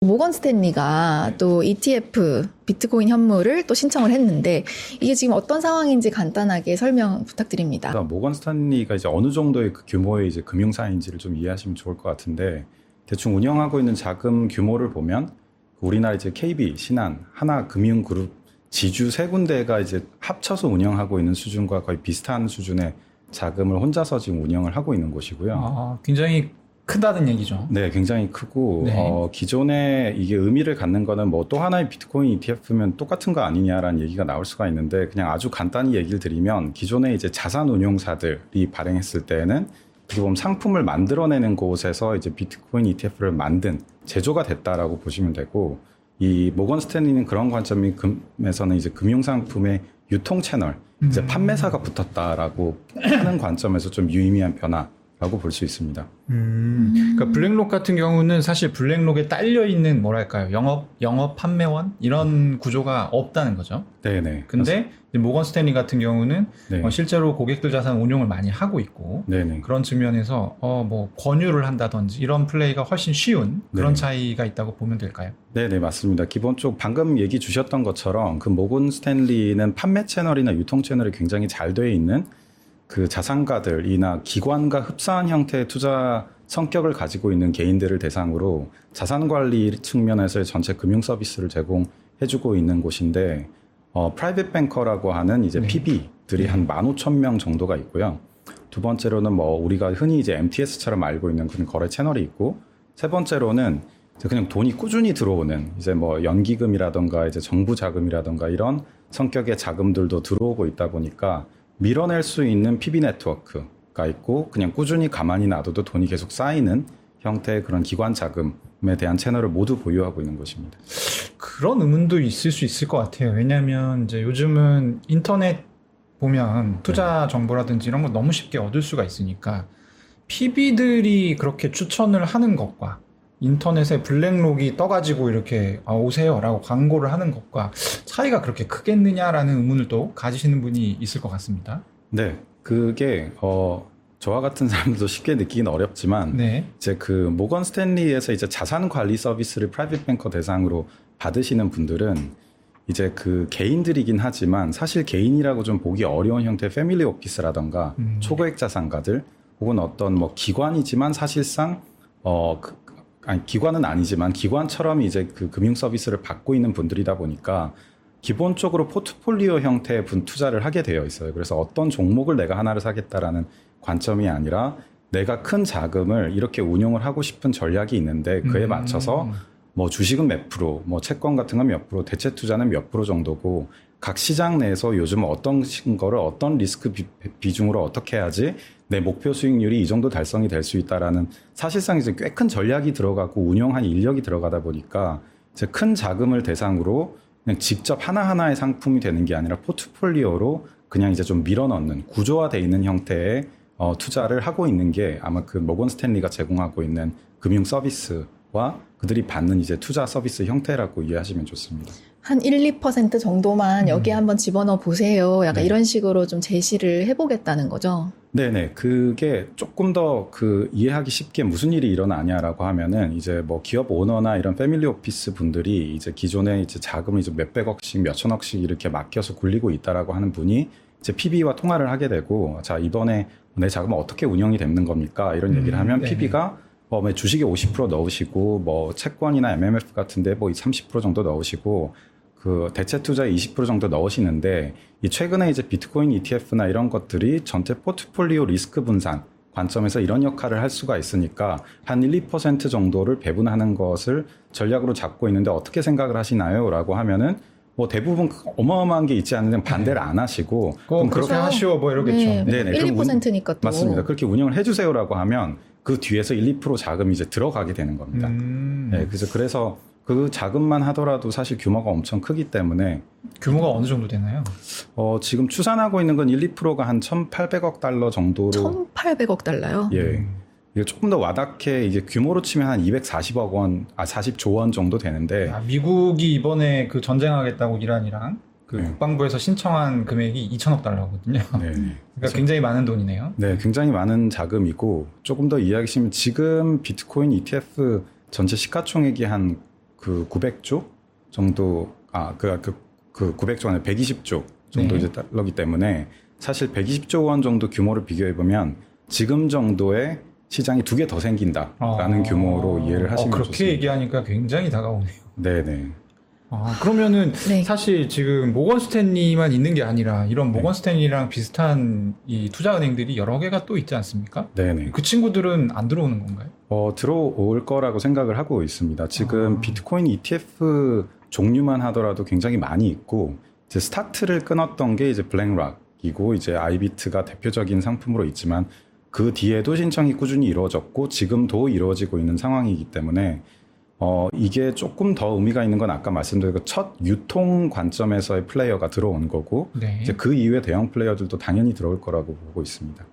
모건 스탠리가 또 ETF 비트코인 현물을 또 신청을 했는데 이게 지금 어떤 상황인지 간단하게 설명 부탁드립니다. 모건 스탠리가 이제 어느 정도의 그 규모의 이제 금융사인지를 좀 이해하시면 좋을 것 같은데, 대충 운영하고 있는 자금 규모를 보면 우리나라 이제 KB, 신한, 하나금융그룹, 지주 세 군데가 이제 합쳐서 운영하고 있는 수준과 거의 비슷한 수준의 자금을 혼자서 지금 운영을 하고 있는 곳이고요. 굉장히 크다는 얘기죠. 네, 굉장히 크고, 네. 기존에 이게 의미를 갖는 거는 뭐 또 하나의 비트코인 ETF면 똑같은 거 아니냐라는 얘기가 나올 수가 있는데, 그냥 아주 간단히 얘기를 드리면, 기존에 이제 자산 운용사들이 발행했을 때에는 어떻게 보면 상품을 만들어내는 곳에서 이제 비트코인 ETF를 만든 제조가 됐다라고 보시면 되고, 이 모건 스탠리는 그런 관점에서는 이제 금융상품의 유통 채널, 이제 판매사가 붙었다라고 하는 관점에서 좀 유의미한 변화라고 볼 수 있습니다. 그러니까 블랙록 같은 경우는 사실 블랙록에 딸려 있는 뭐랄까요, 영업 판매원 이런 구조가 없다는 거죠. 네네. 근데 모건 스탠리 같은 경우는 네. 실제로 고객들 자산 운용을 많이 하고 있고, 네네. 그런 측면에서 뭐 권유를 한다든지 이런 플레이가 훨씬 쉬운 그런 네. 차이가 있다고 보면 될까요? 네네, 맞습니다. 기본적으로 방금 얘기 주셨던 것처럼 그 모건 스탠리는 판매 채널이나 유통 채널이 굉장히 잘 돼 있는 그 자산가들이나 기관과 흡사한 형태의 투자 성격을 가지고 있는 개인들을 대상으로 자산관리 측면에서의 전체 금융 서비스를 제공해주고 있는 곳인데, 프라이빗 뱅커라고 하는 이제 네. PB들이 한 15,000명 정도가 있고요. 두 번째로는 뭐 우리가 흔히 이제 MTS처럼 알고 있는 그런 거래 채널이 있고, 세 번째로는 그냥 돈이 꾸준히 들어오는 이제 뭐 연기금이라던가 이제 정부 자금이라던가 이런 성격의 자금들도 들어오고 있다 보니까 밀어낼 수 있는 PB 네트워크가 있고, 그냥 꾸준히 가만히 놔둬도 돈이 계속 쌓이는 형태의 그런 기관 자금에 대한 채널을 모두 보유하고 있는 것입니다. 그런 의문도 있을 수 있을 것 같아요. 왜냐하면 이제 요즘은 인터넷 보면 투자 정보라든지 이런 거 너무 쉽게 얻을 수가 있으니까 PB들이 그렇게 추천을 하는 것과 인터넷에 블랙록이 떠가지고 이렇게 오세요라고 광고를 하는 것과 차이가 그렇게 크겠느냐라는 의문을 또 가지시는 분이 있을 것 같습니다. 네, 그게 저와 같은 사람들도 쉽게 느끼기는 어렵지만, 네. 이제 그 모건 스탠리에서 이제 자산 관리 서비스를 프라이빗 뱅커 대상으로 받으시는 분들은 이제 그 개인들이긴 하지만 사실 개인이라고 좀 보기 어려운 형태의 패밀리 오피스라던가 초고액 자산가들, 혹은 어떤 뭐 기관이지만 사실상 기관은 아니지만 기관처럼 이제 그 금융 서비스를 받고 있는 분들이다 보니까 기본적으로 포트폴리오 형태의 투자를 하게 되어 있어요. 그래서 어떤 종목을 내가 하나를 사겠다라는 관점이 아니라 내가 큰 자금을 이렇게 운용을 하고 싶은 전략이 있는데 그에 맞춰서 뭐 주식은 몇 프로, 뭐 채권 같은 건 몇 프로, 대체 투자는 몇 프로 정도고, 각 시장 내에서 요즘 어떤 거를 어떤 리스크 비중으로 어떻게 해야지 내 목표 수익률이 이 정도 달성이 될 수 있다라는, 사실상 이제 꽤 큰 전략이 들어가고 운영한 인력이 들어가다 보니까 이제 큰 자금을 대상으로 그냥 직접 하나하나의 상품이 되는 게 아니라 포트폴리오로 그냥 이제 좀 밀어넣는 구조화되어 있는 형태의 투자를 하고 있는 게 아마 그 모건 스탠리가 제공하고 있는 금융 서비스와 그들이 받는 이제 투자 서비스 형태라고 이해하시면 좋습니다. 한 1, 2% 정도만 여기에 한번 집어넣어 보세요. 약간 네. 이런 식으로 좀 제시를 해보겠다는 거죠. 네네. 그게 조금 더 이해하기 쉽게 무슨 일이 일어나냐라고 하면은 이제 뭐 기업 오너나 이런 패밀리 오피스 분들이 이제 기존에 이제 자금을 이제 몇백억씩, 몇천억씩 이렇게 맡겨서 굴리고 있다라고 하는 분이 이제 PB와 통화를 하게 되고, 자, 이번에 내 자금은 어떻게 운영이 되는 겁니까? 이런 얘기를 하면 PB가 주식에 50% 넣으시고, 뭐 채권이나 MMF 같은데 뭐 30% 정도 넣으시고, 그 대체 투자에 20% 정도 넣으시는데, 이 최근에 이제 비트코인 ETF나 이런 것들이 전체 포트폴리오 리스크 분산 관점에서 이런 역할을 할 수가 있으니까 한 1, 2% 정도를 배분하는 것을 전략으로 잡고 있는데 어떻게 생각을 하시나요? 라고 하면은 뭐 대부분 어마어마한 게 있지 않으면 반대를 안 하시고, 그럼 그렇게 하시오 뭐 이러겠죠. 네, 네네. 1, 2%니까 또. 맞습니다. 그렇게 운영을 해주세요라고 하면 그 뒤에서 1, 2% 자금이 이제 들어가게 되는 겁니다. 네, 그래서 그 자금만 하더라도 사실 규모가 엄청 크기 때문에. 규모가 어느 정도 되나요? 지금 추산하고 있는 건 1, 2%가 한 1,800억 달러 정도로. 1,800억 달러요? 예. 이게 조금 더 와닿게 이제 규모로 치면 한 240억 원, 40조 원 정도 되는데. 미국이 이번에 그 전쟁하겠다고 이란이랑 국방부에서 신청한 금액이 2천억 달러거든요. 네. 그러니까 굉장히 많은 돈이네요. 네, 굉장히 많은 자금이고, 조금 더 이해하시면 지금 비트코인 ETF 전체 시가총액이 한 그 900조 정도, 900조 안에 120조 정도 이제 달러기 때문에 사실 120조 원 정도 규모를 비교해보면 지금 정도의 시장이 2개 더 생긴다라는 규모로 이해를 하시면 그렇게 좋습니다. 얘기하니까 굉장히 다가오네요. 네네. 그러면은 네. 사실 지금 모건 스탠리만 있는 게 아니라 이런 모건 스탠리랑 비슷한 이 투자은행들이 여러 개가 또 있지 않습니까? 네네. 그 친구들은 안 들어오는 건가요? 들어올 거라고 생각을 하고 있습니다. 지금 비트코인 ETF 종류만 하더라도 굉장히 많이 있고, 이제 스타트를 끊었던 게 이제 블랙락이고, 이제 아이비트가 대표적인 상품으로 있지만, 그 뒤에도 신청이 꾸준히 이루어졌고, 지금도 이루어지고 있는 상황이기 때문에, 이게 조금 더 의미가 있는 건 아까 말씀드린 그 첫 유통 관점에서의 플레이어가 들어온 거고, 네. 이제 그 이후에 대형 플레이어들도 당연히 들어올 거라고 보고 있습니다.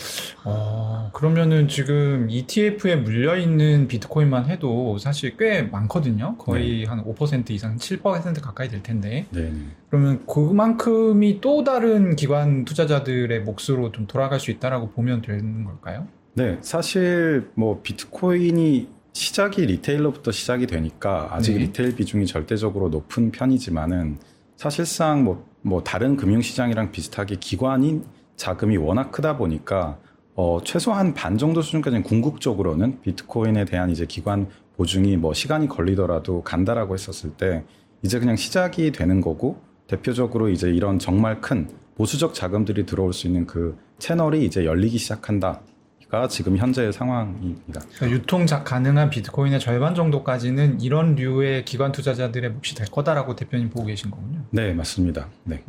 그러면은 지금 ETF에 물려있는 비트코인만 해도 사실 꽤 많거든요. 거의 한 5% 이상, 7% 가까이 될 텐데. 네. 그러면 그만큼이 또 다른 기관 투자자들의 몫으로 좀 돌아갈 수 있다라고 보면 되는 걸까요? 네, 사실 뭐 비트코인이 시작이 리테일러부터 시작이 되니까 아직 네. 리테일 비중이 절대적으로 높은 편이지만은 사실상 뭐 다른 금융시장이랑 비슷하게 기관인 자금이 워낙 크다 보니까 최소한 반 정도 수준까지는 궁극적으로는 비트코인에 대한 이제 기관 보증이 뭐 시간이 걸리더라도 간다라고 했었을 때 이제 그냥 시작이 되는 거고, 대표적으로 이제 이런 정말 큰 보수적 자금들이 들어올 수 있는 그 채널이 이제 열리기 시작한다. 가 지금 현재의 상황입니다. 그러니까 유통 가능한 비트코인의 절반 정도까지는 이런 류의 기관 투자자들의 몫이 될 거다라고 대표님 보고 계신 거군요. 네, 맞습니다. 네.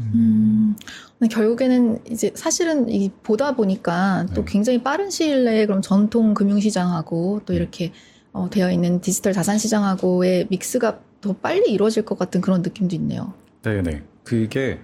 근데 결국에는 이제 사실은 보다 보니까 또 굉장히 빠른 시일 내에 그럼 전통 금융시장하고 또 이렇게 되어 있는 디지털 자산 시장하고의 믹스가 더 빨리 이루어질 것 같은 그런 느낌도 있네요. 네. 그게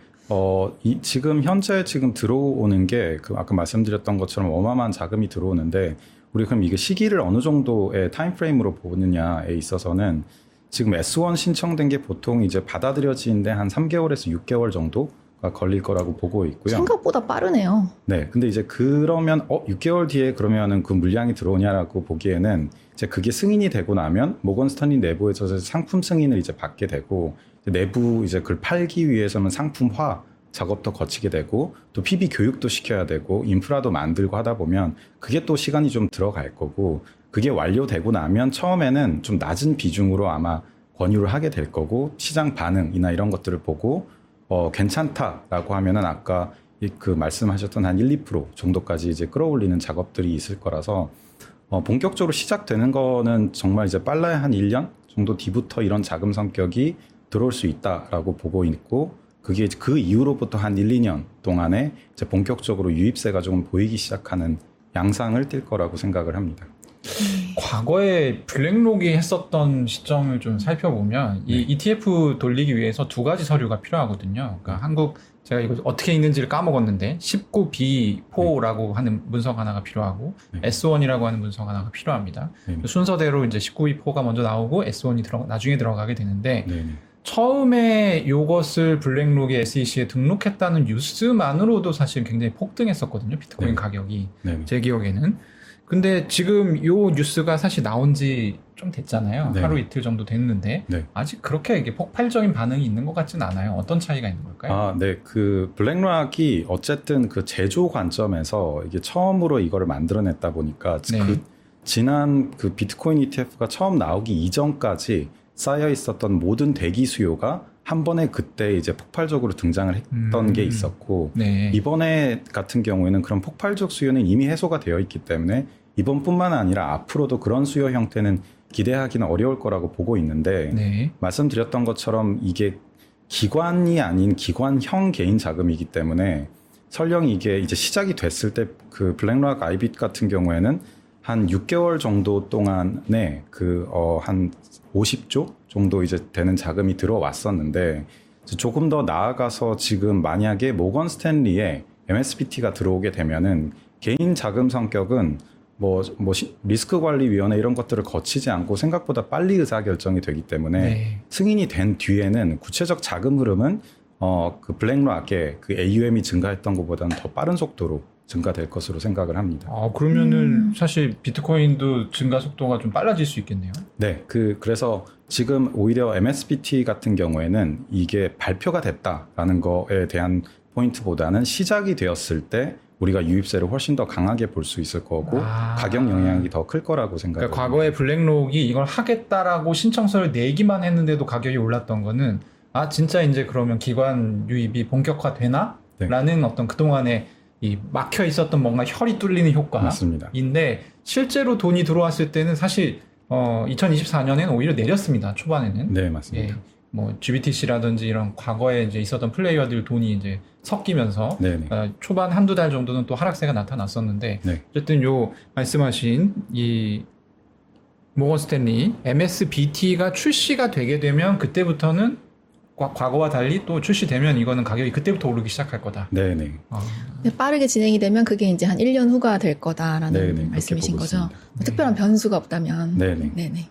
지금 현재 들어오는 게 아까 말씀드렸던 것처럼 어마어마한 자금이 들어오는데, 우리 그럼 이게 시기를 어느 정도의 타임프레임으로 보느냐에 있어서는 지금 S1 신청된 게 보통 이제 받아들여지는데 한 3개월에서 6개월 정도가 걸릴 거라고 보고 있고요. 생각보다 빠르네요. 네. 근데 이제 그러면 6개월 뒤에 그러면은 그 물량이 들어오냐라고 보기에는 이제 그게 승인이 되고 나면 모건 스탠리 내부에서 상품 승인을 이제 받게 되고, 내부 이제 그걸 팔기 위해서는 상품화 작업도 거치게 되고, 또 PB 교육도 시켜야 되고, 인프라도 만들고 하다 보면 그게 또 시간이 좀 들어갈 거고, 그게 완료되고 나면 처음에는 좀 낮은 비중으로 아마 권유를 하게 될 거고, 시장 반응이나 이런 것들을 보고 괜찮다라고 하면은 아까 그 말씀하셨던 한 1-2% 정도까지 이제 끌어올리는 작업들이 있을 거라서 본격적으로 시작되는 거는 정말 이제 빨라야 한 1년 정도 뒤부터 이런 자금 성격이 들어올 수 있다라고 보고 있고, 그게 그 이후로부터 한 1-2년 동안에 이제 본격적으로 유입세가 조금 보이기 시작하는 양상을 띌 거라고 생각을 합니다. 과거에 블랙록이 했었던 시점을 좀 살펴보면 이 ETF 돌리기 위해서 두 가지 서류가 필요하거든요. 그러니까 제가 이거 어떻게 읽는지를 까먹었는데 19B4라고 하는 문서가 하나가 필요하고 S1이라고 하는 문서가 하나가 필요합니다. 순서대로 이제 19B4가 먼저 나오고 S1이 나중에 들어가게 되는데, 처음에 이것을 블랙록의 SEC에 등록했다는 뉴스만으로도 사실 굉장히 폭등했었거든요. 비트코인 가격이. 제 기억에는. 근데 지금 이 뉴스가 사실 나온 지 좀 됐잖아요. 하루 이틀 정도 됐는데 아직 그렇게 이게 폭발적인 반응이 있는 것 같지는 않아요. 어떤 차이가 있는 걸까요? 네. 그 블랙락이 어쨌든 그 제조 관점에서 이게 처음으로 이거를 만들어냈다 보니까 그 지난 그 비트코인 ETF가 처음 나오기 이전까지 쌓여 있었던 모든 대기 수요가 한 번에 그때 이제 폭발적으로 등장을 했던 게 있었고, 이번에 같은 경우에는 그런 폭발적 수요는 이미 해소가 되어 있기 때문에 이번뿐만 아니라 앞으로도 그런 수요 형태는 기대하기는 어려울 거라고 보고 있는데, 말씀드렸던 것처럼 이게 기관이 아닌 기관형 개인 자금이기 때문에 설령 이게 이제 시작이 됐을 때 그 블랙락 아이빗 같은 경우에는 한 6개월 정도 동안에 한 50조 정도 이제 되는 자금이 들어왔었는데, 조금 더 나아가서 지금 만약에 모건 스탠리에 MSBT가 들어오게 되면은 개인 자금 성격은 리스크관리위원회 이런 것들을 거치지 않고 생각보다 빨리 의사결정이 되기 때문에 승인이 된 뒤에는 구체적 자금 흐름은 그 블랙락의 그 AUM이 증가했던 것보다는 더 빠른 속도로 증가될 것으로 생각을 합니다. 그러면은 사실 비트코인도 증가 속도가 좀 빨라질 수 있겠네요. 네, 그래서 지금 오히려 MSBT 같은 경우에는 이게 발표가 됐다라는 거에 대한 포인트보다는 시작이 되었을 때 우리가 유입세를 훨씬 더 강하게 볼 수 있을 거고 가격 영향이 더 클 거라고 생각합니다. 그러니까 과거에 블랙록이 이걸 하겠다라고 신청서를 내기만 했는데도 가격이 올랐던 거는 진짜 이제 그러면 기관 유입이 본격화되나? 네. 라는 어떤 그동안에 이 막혀 있었던 뭔가 혈이 뚫리는 맞습니다. 효과인데 실제로 돈이 들어왔을 때는 사실 2024년에는 오히려 내렸습니다. 초반에는. 네, 맞습니다. 뭐 GBTC라든지 이런 과거에 이제 있었던 플레이어들 돈이 이제 섞이면서 초반 한두 달 정도는 또 하락세가 나타났었는데 어쨌든 요 말씀하신 이 모건 스탠리 MSBT가 출시가 되게 되면 그때부터는 과거와 달리 또 출시되면 이거는 가격이 그때부터 오르기 시작할 거다. 네네. 빠르게 진행이 되면 그게 이제 한 1년 후가 될 거다라는 말씀이신 거죠. 특별한 변수가 없다면. 네네.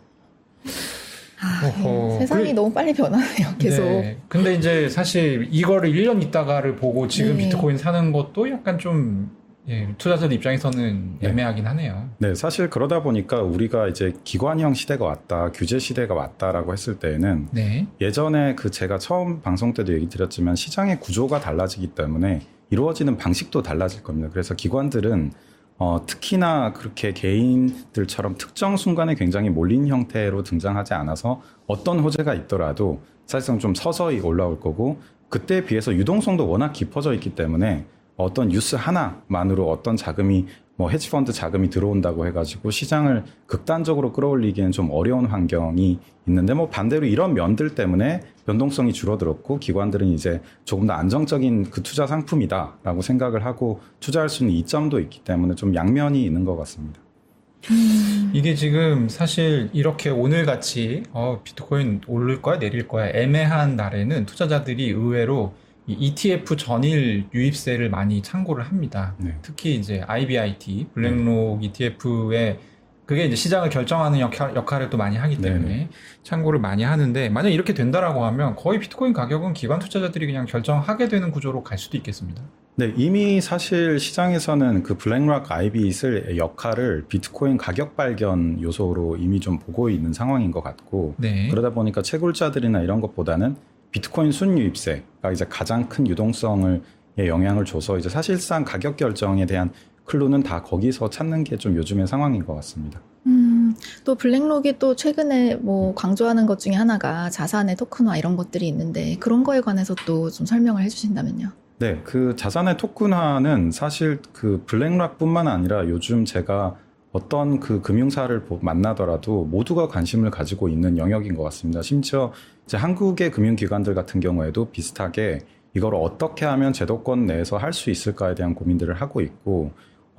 세상이 너무 빨리 변하네요. 계속. 네. 근데 이제 사실 이거를 1년 있다가를 보고 지금 비트코인 사는 것도 약간 좀 투자자들 입장에서는 애매하긴 하네요. 네, 사실 그러다 보니까 우리가 이제 기관형 시대가 왔다, 규제 시대가 왔다라고 했을 때에는 예전에 제가 처음 방송 때도 얘기 드렸지만 시장의 구조가 달라지기 때문에 이루어지는 방식도 달라질 겁니다. 그래서 기관들은 특히나 그렇게 개인들처럼 특정 순간에 굉장히 몰린 형태로 등장하지 않아서 어떤 호재가 있더라도 사실상 좀 서서히 올라올 거고 그때에 비해서 유동성도 워낙 깊어져 있기 때문에 어떤 뉴스 하나만으로 어떤 자금이 헤지펀드 자금이 들어온다고 해가지고 시장을 극단적으로 끌어올리기엔 좀 어려운 환경이 있는데 반대로 이런 면들 때문에 변동성이 줄어들었고 기관들은 이제 조금 더 안정적인 그 투자 상품이다라고 생각을 하고 투자할 수 있는 이점도 있기 때문에 좀 양면이 있는 것 같습니다. 이게 지금 사실 이렇게 오늘같이 비트코인 오를 거야 내릴 거야 애매한 날에는 투자자들이 의외로 이 ETF 전일 유입세를 많이 참고를 합니다. 특히 이제 IBIT, 블랙록 ETF에 그게 이제 시장을 결정하는 역할을 또 많이 하기 때문에 참고를 많이 하는데 만약 이렇게 된다라고 하면 거의 비트코인 가격은 기관 투자자들이 그냥 결정하게 되는 구조로 갈 수도 있겠습니다. 네, 이미 사실 시장에서는 그 블랙록 IBIT의 역할을 비트코인 가격 발견 요소로 이미 좀 보고 있는 상황인 것 같고 그러다 보니까 채굴자들이나 이런 것보다는 비트코인 순유입세가 이제 가장 큰 유동성을 영향을 줘서 이제 사실상 가격 결정에 대한 클루는 다 거기서 찾는 게 좀 요즘의 상황인 것 같습니다. 또 블랙록이 또 최근에 강조하는 것 중에 하나가 자산의 토큰화 이런 것들이 있는데 그런 거에 관해서 또 좀 설명을 해주신다면요. 네, 그 자산의 토큰화는 사실 그 블랙록뿐만 아니라 요즘 제가 어떤 그 금융사를 만나더라도 모두가 관심을 가지고 있는 영역인 것 같습니다. 심지어 이제 한국의 금융기관들 같은 경우에도 비슷하게 이걸 어떻게 하면 제도권 내에서 할 수 있을까에 대한 고민들을 하고 있고,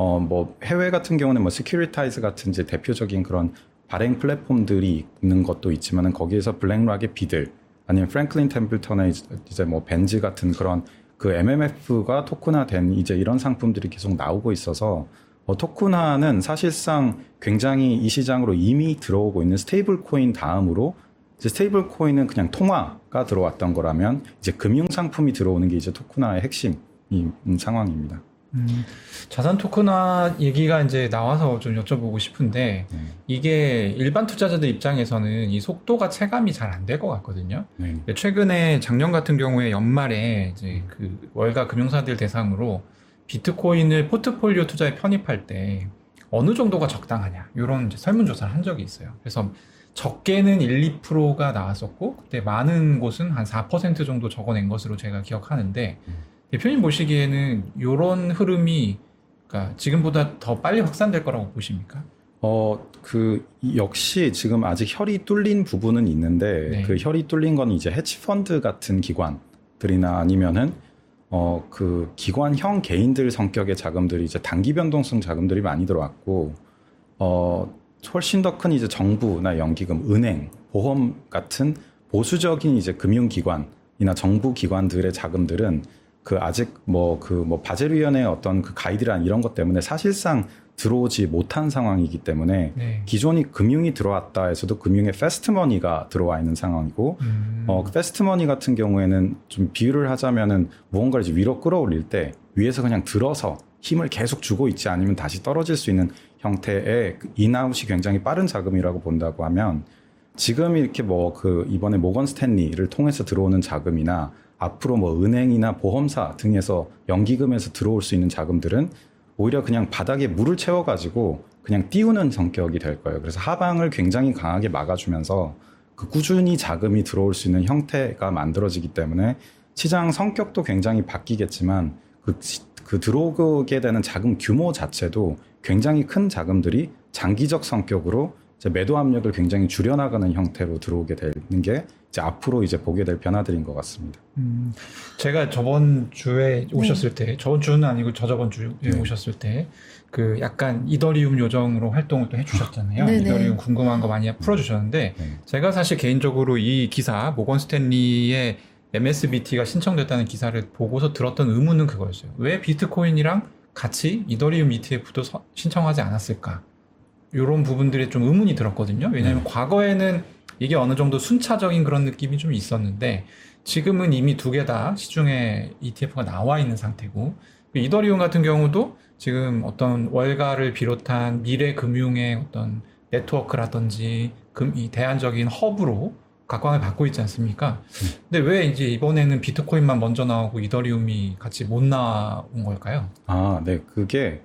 해외 같은 경우는 시큐리타이즈 같은 이제 대표적인 그런 발행 플랫폼들이 있는 것도 있지만은 거기에서 블랙록의 비들 아니면 프랭클린 템플턴의 이제 벤지 같은 그런 그 MMF가 토큰화된 이제 이런 상품들이 계속 나오고 있어서 토큰화는 사실상 굉장히 이 시장으로 이미 들어오고 있는 스테이블 코인 다음으로 이제 스테이블 코인은 그냥 통화가 들어왔던 거라면 이제 금융 상품이 들어오는 게 이제 토큰화의 핵심인 상황입니다. 자산 토큰화 얘기가 이제 나와서 좀 여쭤보고 싶은데 이게 일반 투자자들 입장에서는 이 속도가 체감이 잘 안 될 것 같거든요. 최근에 작년 같은 경우에 연말에 이제 그 월가 금융사들 대상으로 비트코인을 포트폴리오 투자에 편입할 때 어느 정도가 적당하냐 이런 이제 설문조사를 한 적이 있어요. 그래서 적게는 1, 2%가 나왔었고 그때 많은 곳은 한 4% 정도 적어낸 것으로 제가 기억하는데 대표님 보시기에는 이런 흐름이 그러니까 지금보다 더 빨리 확산될 거라고 보십니까? 역시 지금 아직 혈이 뚫린 부분은 있는데 그 혈이 뚫린 건 이제 헤지펀드 같은 기관들이나 아니면은 그 기관형 개인들 성격의 자금들이 이제 단기 변동성 자금들이 많이 들어왔고, 훨씬 더 큰 이제 정부나 연기금, 은행, 보험 같은 보수적인 이제 금융기관이나 정부 기관들의 자금들은 그 아직 바젤위원회의 어떤 그 가이드라인 이런 것 때문에 사실상 들어오지 못한 상황이기 때문에 기존이 금융이 들어왔다 해서도 금융에 패스트머니가 들어와 있는 상황이고 패스트머니 같은 경우에는 좀 비유를 하자면은 무언가를 이제 위로 끌어올릴 때 위에서 그냥 들어서 힘을 계속 주고 있지 않으면 다시 떨어질 수 있는 형태의 인아웃이 굉장히 빠른 자금이라고 본다고 하면 지금 이렇게 이번에 모건 스탠리를 통해서 들어오는 자금이나 앞으로 은행이나 보험사 등에서 연기금에서 들어올 수 있는 자금들은 오히려 그냥 바닥에 물을 채워가지고 그냥 띄우는 성격이 될 거예요. 그래서 하방을 굉장히 강하게 막아주면서 꾸준히 자금이 들어올 수 있는 형태가 만들어지기 때문에 시장 성격도 굉장히 바뀌겠지만 그 들어오게 되는 자금 규모 자체도 굉장히 큰 자금들이 장기적 성격으로 이제 매도 압력을 굉장히 줄여나가는 형태로 들어오게 되는 게 이제 앞으로 이제 보게 될 변화들인 것 같습니다. 제가 저번 주에 오셨을 때, 저번 주는 아니고 저저번 주에 오셨을 때, 약간 이더리움 요정으로 활동을 또 해주셨잖아요. 네네. 이더리움 궁금한 거 많이 풀어주셨는데, 제가 사실 개인적으로 이 기사, 모건 스탠리의 MSBT가 신청됐다는 기사를 보고서 들었던 의문은 그거였어요. 왜 비트코인이랑 같이 이더리움 ETF도 신청하지 않았을까? 이런 부분들이 좀 의문이 들었거든요. 왜냐하면 과거에는 이게 어느 정도 순차적인 그런 느낌이 좀 있었는데 지금은 이미 두 개 다 시중에 ETF가 나와 있는 상태고 이더리움 같은 경우도 지금 어떤 월가를 비롯한 미래 금융의 어떤 네트워크라든지 이 대안적인 허브로 각광을 받고 있지 않습니까? 근데 왜 이제 이번에는 비트코인만 먼저 나오고 이더리움이 같이 못 나온 걸까요? 네. 그게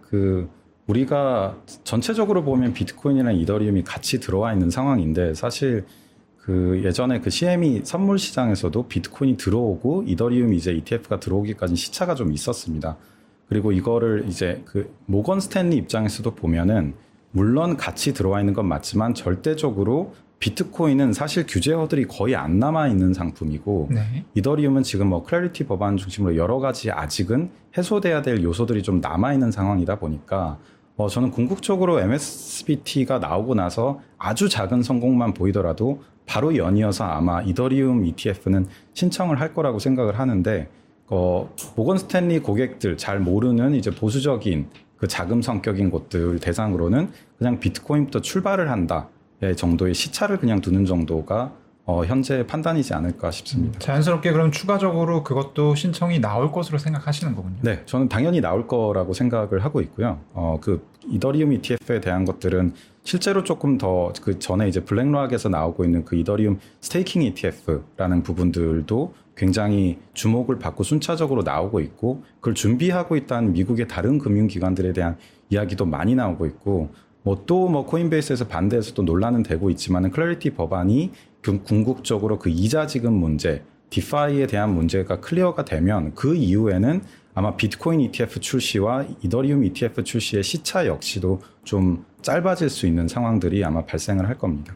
우리가 전체적으로 보면 비트코인이랑 이더리움이 같이 들어와 있는 상황인데 사실 예전에 CME 선물 시장에서도 비트코인이 들어오고 이더리움 이제 ETF가 들어오기까지 시차가 좀 있었습니다. 그리고 이거를 이제 모건 스탠리 입장에서도 보면은 물론 같이 들어와 있는 건 맞지만 절대적으로 비트코인은 사실 규제 허들이 거의 안 남아 있는 상품이고 네. 이더리움은 지금 클래리티 법안 중심으로 여러 가지 아직은 해소돼야 될 요소들이 좀 남아 있는 상황이다 보니까 저는 궁극적으로 MSBT가 나오고 나서 아주 작은 성공만 보이더라도 바로 연이어서 아마 이더리움 ETF는 신청을 할 거라고 생각을 하는데 모건 스탠리 고객들 잘 모르는 이제 보수적인 자금 성격인 곳들 대상으로는 그냥 비트코인부터 출발을 한다 정도의 시차를 그냥 두는 정도가 현재 판단이지 않을까 싶습니다. 자연스럽게 그럼 추가적으로 그것도 신청이 나올 것으로 생각하시는 거군요. 네, 저는 당연히 나올 거라고 생각을 하고 있고요. 이더리움 ETF에 대한 것들은 실제로 조금 더 전에 이제 블랙락에서 나오고 있는 이더리움 스테이킹 ETF라는 부분들도 굉장히 주목을 받고 순차적으로 나오고 있고 그걸 준비하고 있다는 미국의 다른 금융기관들에 대한 이야기도 많이 나오고 있고 코인베이스에서 반대해서 또 논란은 되고 있지만 클래리티 법안이 궁극적으로 이자 지급 문제, 디파이에 대한 문제가 클리어가 되면 그 이후에는 아마 비트코인 ETF 출시와 이더리움 ETF 출시의 시차 역시도 좀 짧아질 수 있는 상황들이 아마 발생을 할 겁니다.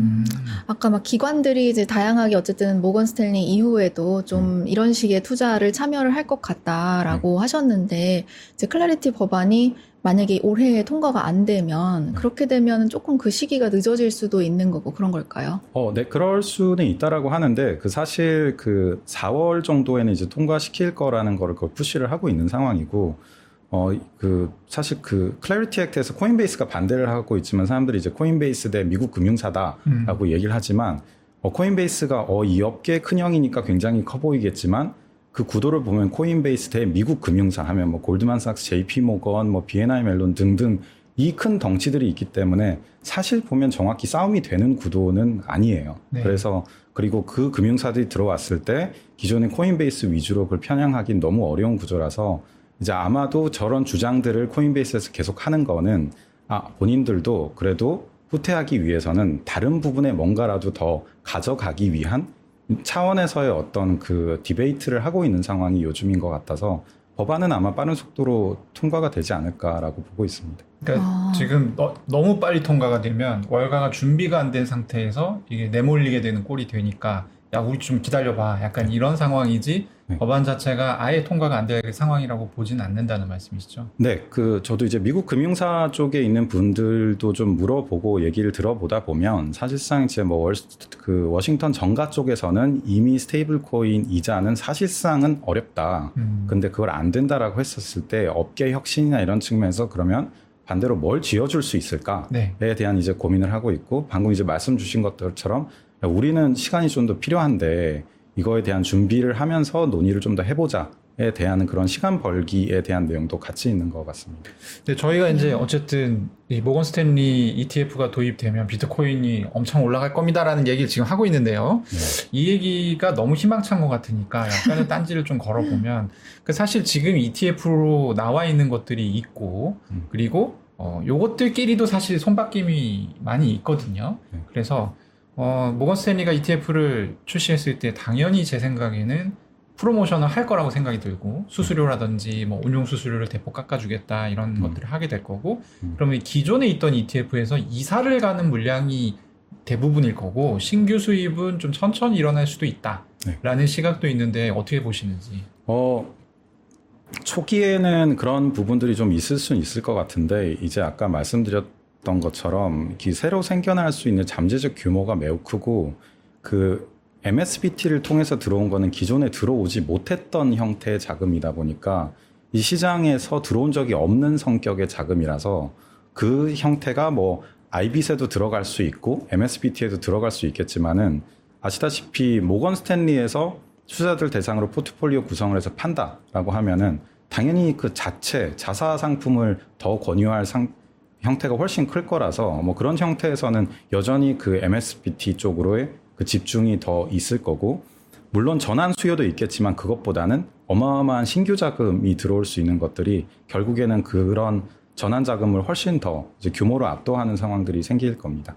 아까 기관들이 이제 다양하게 어쨌든 모건 스탠리 이후에도 좀 이런 식의 투자를 참여를 할 것 같다라고 하셨는데 이제 클래리티 법안이 만약에 올해 통과가 안 되면 그렇게 되면 조금 그 시기가 늦어질 수도 있는 거고 그런 걸까요? 네, 그럴 수는 있다라고 하는데 사실 4월 정도에는 이제 통과시킬 거라는 거를 푸시를 하고 있는 상황이고 사실 클래리티 액트에서 코인베이스가 반대를 하고 있지만 사람들이 이제 코인베이스 대 미국 금융사다라고 얘기를 하지만 코인베이스가 이 업계 큰 형이니까 굉장히 커 보이겠지만 그 구도를 보면 코인베이스 대 미국 금융사 하면 골드만삭스, JP모건, BNI 멜론 등등 이 큰 덩치들이 있기 때문에 사실 보면 정확히 싸움이 되는 구도는 아니에요. 네. 그리고 그 금융사들이 들어왔을 때 기존의 코인베이스 위주로 그걸 편향하기는 너무 어려운 구조라서 이제 아마도 저런 주장들을 코인베이스에서 계속 하는 거는 본인들도 그래도 후퇴하기 위해서는 다른 부분에 뭔가라도 더 가져가기 위한 차원에서의 어떤 디베이트를 하고 있는 상황이 요즘인 것 같아서 법안은 아마 빠른 속도로 통과가 되지 않을까라고 보고 있습니다. 그러니까 지금 너무 빨리 통과가 되면 월가가 준비가 안 된 상태에서 이게 내몰리게 되는 꼴이 되니까 우리 좀 기다려봐. 약간 이런 상황이지 네. 법안 자체가 아예 통과가 안 될 상황이라고 보지는 않는다는 말씀이시죠? 네, 저도 이제 미국 금융사 쪽에 있는 분들도 좀 물어보고 얘기를 들어보다 보면 사실상 이제 워싱턴 정가 쪽에서는 이미 스테이블 코인 이자는 사실상은 어렵다. 근데 그걸 안 된다라고 했었을 때 업계 혁신이나 이런 측면에서 그러면 반대로 뭘 쥐어줄 수 있을까에 네. 대한 이제 고민을 하고 있고 방금 이제 말씀 주신 것들처럼 우리는 시간이 좀 더 필요한데 이거에 대한 준비를 하면서 논의를 좀 더 해보자에 대한 그런 시간 벌기에 대한 내용도 같이 있는 것 같습니다. 네, 저희가 이제 어쨌든 이 모건 스탠리 ETF가 도입되면 비트코인이 엄청 올라갈 겁니다라는 얘기를 지금 하고 있는데요. 네. 이 얘기가 너무 희망찬 것 같으니까 약간의 딴지를 좀 걸어보면 사실 지금 ETF로 나와 있는 것들이 있고 그리고 요것들끼리도 사실 손바뀜이 많이 있거든요. 그래서 모건 스탠리가 ETF를 출시했을 때 당연히 제 생각에는 프로모션을 할 거라고 생각이 들고 수수료라든지 뭐 운용 수수료를 대폭 깎아주겠다 이런 것들을 하게 될 거고 그러면 기존에 있던 ETF에서 이사를 가는 물량이 대부분일 거고 신규 수입은 좀 천천히 일어날 수도 있다라는 시각도 있는데 어떻게 보시는지? 초기에는 그런 부분들이 좀 있을 수는 있을 것 같은데 이제 아까 말씀드렸던 것처럼 새로 생겨날 수 있는 잠재적 규모가 매우 크고 MSBT를 통해서 들어온 거는 기존에 들어오지 못했던 형태의 자금이다 보니까 이 시장에서 들어온 적이 없는 성격의 자금이라서 그 형태가 뭐 IBS에도 들어갈 수 있고 MSBT에도 들어갈 수 있겠지만은 아시다시피 모건 스탠리에서 투자자들 대상으로 포트폴리오 구성을 해서 판다라고 하면은 당연히 그 자체 자사 상품을 더 권유할 형태가 훨씬 클 거라서 뭐 그런 형태에서는 여전히 그 MSBT 쪽으로의 그 집중이 더 있을 거고 물론 전환 수요도 있겠지만 그것보다는 어마어마한 신규 자금이 들어올 수 있는 것들이 결국에는 그런 전환 자금을 훨씬 더 이제 규모로 압도하는 상황들이 생길 겁니다.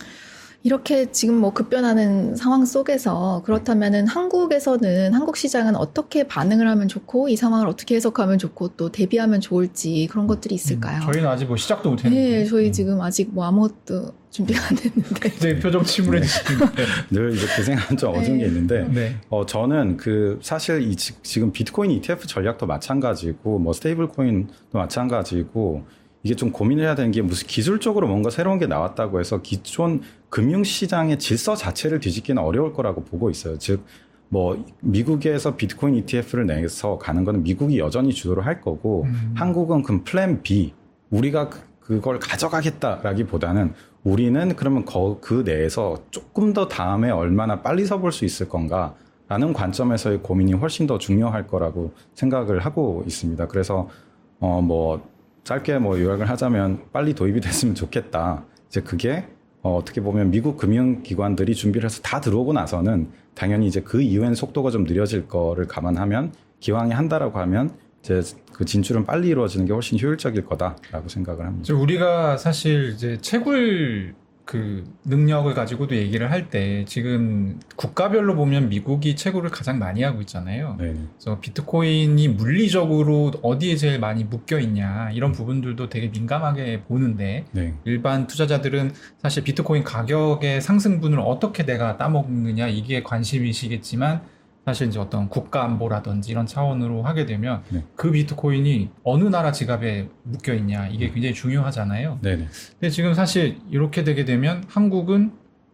이렇게 지금 뭐 급변하는 상황 속에서 그렇다면은 한국에서는 한국 시장은 어떻게 반응을 하면 좋고 이 상황을 어떻게 해석하면 좋고 또 대비하면 좋을지 그런 것들이 있을까요? 저희는 아직 뭐 시작도 못했는데. 네, 저희 지금 아직 뭐 아무것도 준비가 안 됐는데. 이제 표정 침울해지시는데. 늘 이제 그 생각은 좀 어두운 게 있는데, 네. 저는 사실 지금 비트코인 ETF 전략도 마찬가지고, 뭐 스테이블 코인도 마찬가지고, 이게 좀 고민해야 되는 게 무슨 기술적으로 뭔가 새로운 게 나왔다고 해서 기존 금융시장의 질서 자체를 뒤집기는 어려울 거라고 보고 있어요. 즉, 뭐 미국에서 비트코인 ETF를 내서 가는 거는 미국이 여전히 주도를 할 거고 한국은 그 플랜 B, 우리가 그걸 가져가겠다라기보다는 우리는 그러면 그 내에서 조금 더 다음에 얼마나 빨리 서볼 수 있을 건가라는 관점에서의 고민이 훨씬 더 중요할 거라고 생각을 하고 있습니다. 그래서 뭐 짧게 뭐 요약을 하자면 빨리 도입이 됐으면 좋겠다. 이제 그게 어떻게 보면 미국 금융기관들이 준비를 해서 다 들어오고 나서는 당연히 이제 그 이후엔 속도가 좀 느려질 거를 감안하면 기왕에 한다라고 하면 이제 그 진출은 빨리 이루어지는 게 훨씬 효율적일 거다라고 생각을 합니다. 우리가 사실 이제 채굴 그 능력을 가지고도 얘기를 할 때 지금 국가별로 보면 미국이 채굴을 가장 많이 하고 있잖아요. 네. 그래서 비트코인이 물리적으로 어디에 제일 많이 묶여 있냐 이런 부분들도 되게 민감하게 보는데 네. 일반 투자자들은 사실 비트코인 가격의 상승분을 어떻게 내가 따먹느냐 이게 관심이시겠지만 사실 이제 어떤 국가 안보라든지 이런 차원으로 하게 되면 네. 그 비트코인이 어느 나라 지갑에 묶여 있냐 이게 굉장히 중요하잖아요. 네네. 근데 지금 사실 이렇게 되게 되면 한국은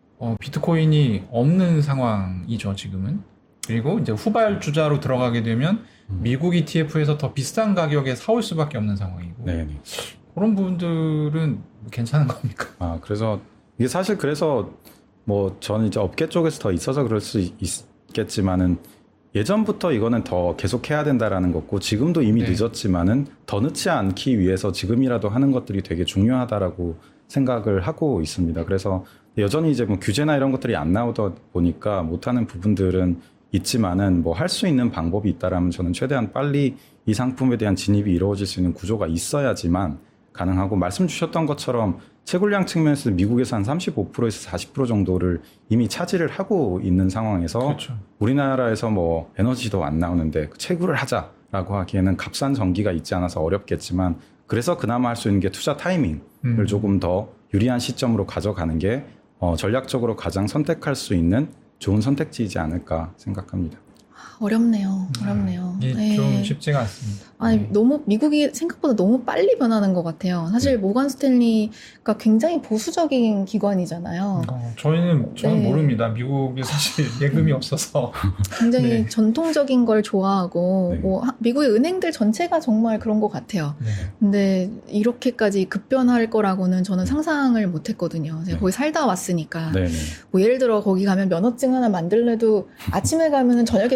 비트코인이 없는 상황이죠 지금은. 그리고 이제 후발주자로 들어가게 되면 미국 ETF에서 더 비싼 가격에 사올 수밖에 없는 상황이고 네네. 그런 부분들은 괜찮은 겁니까? 그래서 이게 사실 그래서 뭐 저는 이제 업계 쪽에서 더 있어서 그럴 수 있겠지만은 예전부터 이거는 더 계속해야 된다라는 거고 지금도 이미 네. 늦었지만은 더 늦지 않기 위해서 지금이라도 하는 것들이 되게 중요하다라고 생각을 하고 있습니다. 그래서 여전히 이제 뭐 규제나 이런 것들이 안 나오다 보니까 못하는 부분들은 있지만은 뭐 할 수 있는 방법이 있다라면 저는 최대한 빨리 이 상품에 대한 진입이 이루어질 수 있는 구조가 있어야지만 가능하고 말씀 주셨던 것처럼 채굴량 측면에서 미국에서 한 35%에서 40% 정도를 이미 차지를 하고 있는 상황에서 그렇죠. 우리나라에서 뭐 에너지도 안 나오는데 채굴을 하자라고 하기에는 값싼 전기가 있지 않아서 어렵겠지만 그래서 그나마 할 수 있는 게 투자 타이밍을 조금 더 유리한 시점으로 가져가는 게 전략적으로 가장 선택할 수 있는 좋은 선택지이지 않을까 생각합니다. 어렵네요. 네. 좀 쉽지가 않습니다. 아니, 너무, 미국이 생각보다 너무 빨리 변하는 것 같아요. 사실 모건 스탠리가 굉장히 보수적인 기관이잖아요. 저는 네. 모릅니다. 미국이 사실 예금이 없어서. 굉장히 네. 전통적인 걸 좋아하고, 네. 뭐, 미국의 은행들 전체가 정말 그런 것 같아요. 네. 근데 이렇게까지 급변할 거라고는 저는 상상을 못 했거든요. 제가 거기 살다 왔으니까. 네. 뭐 예를 들어 거기 가면 면허증 하나 만들래도 아침에 가면은 저녁에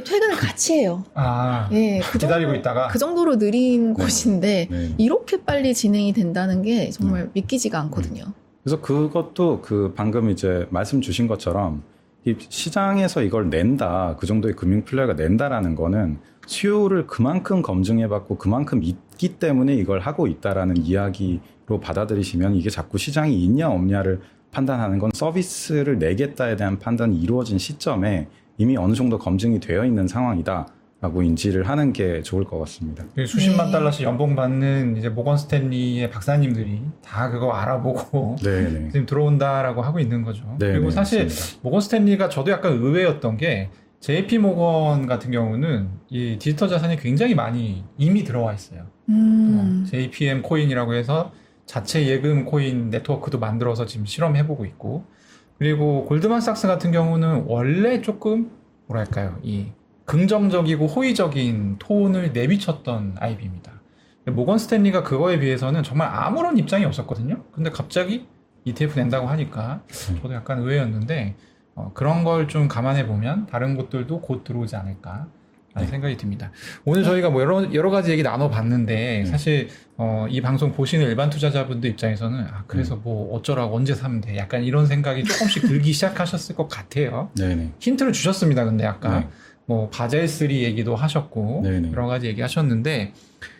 퇴근을 같이 해요. 예, 기다리고 있다가 그 정도로 느린 곳인데 네. 이렇게 빨리 진행이 된다는 게 정말 믿기지가 않거든요. 그래서 그것도 방금 이제 말씀 주신 것처럼 이 시장에서 이걸 낸다, 그 정도의 금융 플레이어가 낸다라는 거는 수요를 그만큼 검증해봤고 그만큼 있기 때문에 이걸 하고 있다라는 이야기로 받아들이시면 이게 자꾸 시장이 있냐 없냐를 판단하는 건 서비스를 내겠다에 대한 판단이 이루어진 시점에 이미 어느 정도 검증이 되어 있는 상황이다라고 인지를 하는 게 좋을 것 같습니다. 수십만 달러씩 연봉 받는 이제 모건 스탠리의 박사님들이 다 그거 알아보고 네네. 지금 들어온다라고 하고 있는 거죠. 네네, 그리고 사실 맞습니다. 모건 스탠리가 저도 약간 의외였던 게 JP 모건 같은 경우는 이 디지털 자산이 굉장히 많이 이미 들어와 있어요. JPM 코인이라고 해서 자체 예금 코인 네트워크도 만들어서 지금 실험해보고 있고, 그리고 골드만삭스 같은 경우는 원래 조금 뭐랄까요, 이 긍정적이고 호의적인 톤을 내비쳤던 IB입니다. 모건 스탠리가 그거에 비해서는 정말 아무런 입장이 없었거든요. 근데 갑자기 ETF 낸다고 하니까 저도 약간 의외였는데, 그런 걸 좀 감안해 보면 다른 곳들도 곧 들어오지 않을까 라는 생각이 듭니다. 오늘 저희가 뭐 여러 가지 얘기 나눠봤는데, 사실 이 방송 보시는 일반 투자자분들 입장에서는 그래서 뭐 어쩌라고 언제 사면 돼, 약간 이런 생각이 조금씩 들기 시작하셨을 것 같아요. 네네. 힌트를 주셨습니다. 근데 아까 네. 뭐 바젤3 얘기도 하셨고 네네. 여러 가지 얘기 하셨는데,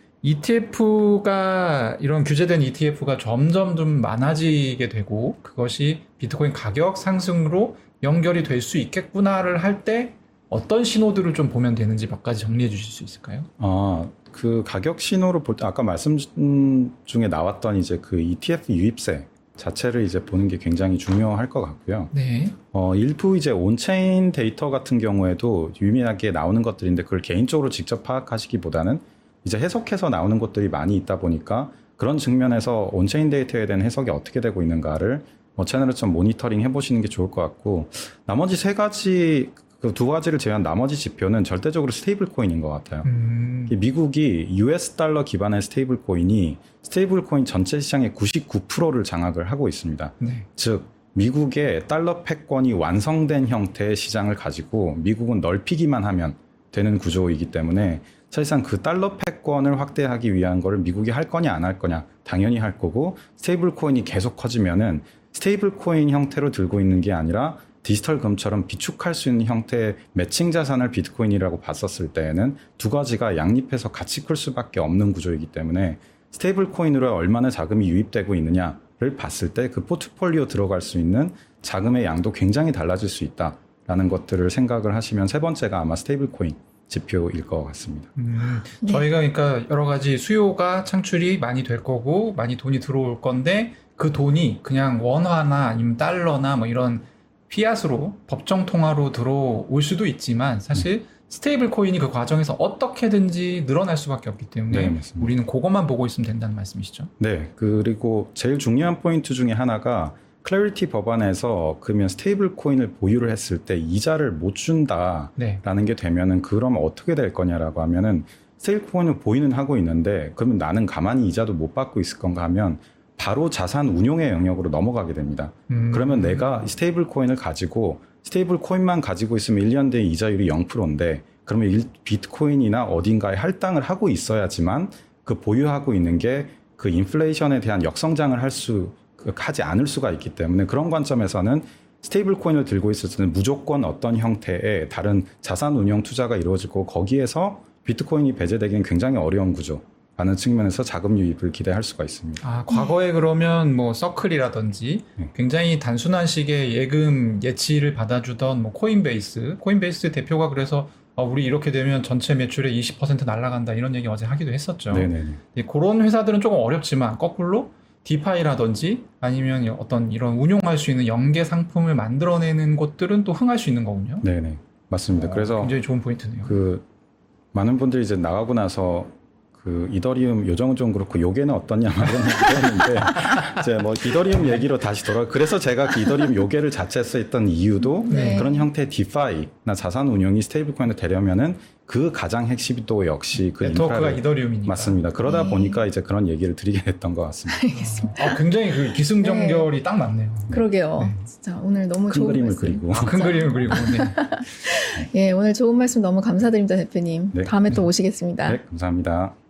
ETF가 이런 규제된 ETF가 점점 좀 많아지게 되고 그것이 비트코인 가격 상승으로 연결이 될 수 있겠구나를 할 때 어떤 신호들을 좀 보면 되는지 몇 가지 정리해 주실 수 있을까요? 그 가격 신호를 볼 때 아까 말씀 중에 나왔던 이제 그 ETF 유입세 자체를 이제 보는 게 굉장히 중요할 것 같고요. 네. 일부 이제 온체인 데이터 같은 경우에도 유의미하게 나오는 것들인데 그걸 개인적으로 직접 파악하시기보다는 이제 해석해서 나오는 것들이 많이 있다 보니까 그런 측면에서 온체인 데이터에 대한 해석이 어떻게 되고 있는가를 채널을 좀 모니터링 해보시는 게 좋을 것 같고, 나머지 그 두 가지를 제외한 나머지 지표는 절대적으로 스테이블 코인인 것 같아요. 미국이 US 달러 기반의 스테이블 코인이 스테이블 코인 전체 시장의 99%를 장악을 하고 있습니다. 네. 즉 미국의 달러 패권이 완성된 형태의 시장을 가지고 미국은 넓히기만 하면 되는 구조이기 때문에 사실상 그 달러 패권을 확대하기 위한 거를 미국이 할 거냐 안 할 거냐 당연히 할 거고, 스테이블 코인이 계속 커지면은 스테이블 코인 형태로 들고 있는 게 아니라 디지털 금처럼 비축할 수 있는 형태의 매칭 자산을 비트코인이라고 봤었을 때에는 두 가지가 양립해서 같이 클 수밖에 없는 구조이기 때문에 스테이블 코인으로 얼마나 자금이 유입되고 있느냐를 봤을 때 그 포트폴리오 들어갈 수 있는 자금의 양도 굉장히 달라질 수 있다라는 것들을 생각을 하시면 세 번째가 아마 스테이블 코인 지표일 것 같습니다. 네. 저희가 그러니까 여러 가지 수요가 창출이 많이 될 거고 많이 돈이 들어올 건데, 그 돈이 그냥 원화나 아니면 달러나 뭐 이런 피앗으로 법정 통화로 들어올 수도 있지만 사실 스테이블 코인이 그 과정에서 어떻게든지 늘어날 수밖에 없기 때문에 네, 우리는 그것만 보고 있으면 된다는 말씀이시죠? 네, 그리고 제일 중요한 포인트 중에 하나가 클래리티 법안에서 그러면 스테이블 코인을 보유를 했을 때 이자를 못 준다라는 네. 게 되면은 그러면 어떻게 될 거냐라고 하면은 스테이블 코인을 보유는 하고 있는데 그러면 나는 가만히 이자도 못 받고 있을 건가 하면 바로 자산 운용의 영역으로 넘어가게 됩니다. 그러면 내가 스테이블 코인을 가지고 스테이블 코인만 가지고 있으면 1년 뒤에 이자율이 0%인데 그러면 비트코인이나 어딘가에 할당을 하고 있어야지만 그 보유하고 있는 게 그 인플레이션에 대한 역성장을 하지 않을 수가 있기 때문에 그런 관점에서는 스테이블 코인을 들고 있을 때는 무조건 어떤 형태의 다른 자산 운용 투자가 이루어지고 거기에서 비트코인이 배제되기는 굉장히 어려운 구조라는 측면에서 자금 유입을 기대할 수가 있습니다. 과거에 그러면 뭐 서클이라든지 굉장히 단순한 식의 예금 예치를 받아주던 뭐 코인베이스 대표가 그래서 우리 이렇게 되면 전체 매출의 20% 날아간다 이런 얘기 어제 하기도 했었죠. 네네네. 그런 회사들은 조금 어렵지만 거꾸로 디파이라든지 아니면 어떤 이런 운용할 수 있는 연계 상품을 만들어내는 곳들은 또 흥할 수 있는 거군요. 네네. 맞습니다. 그래서 굉장히 좋은 포인트네요. 많은 분들이 이제 나가고 나서 그 이더리움 요정은 좀 그렇고 요괴는 어떠냐 막 이런 얘기를 했는데 이제 뭐 이더리움 얘기로 다시 그래서 제가 그 이더리움 요괴를 자체했던 이유도 네. 그런 형태의 디파이나 자산 운용이 스테이블 코인을 되려면은 그 가장 핵심도 역시 그 네트워크가 인프라를 이더리움이니까. 맞습니다. 그러다 네. 보니까 이제 그런 얘기를 드리게 됐던 것 같습니다. 알겠습니다. 굉장히 그 기승전결이 딱 맞네요. 그러게요. 네. 진짜 오늘 너무 큰 좋은 그림을 말씀. 그리고 큰 그림을 그리고. 네. 예, 오늘 좋은 말씀 너무 감사드립니다, 대표님. 네. 다음에 또 오시겠습니다. 네, 감사합니다.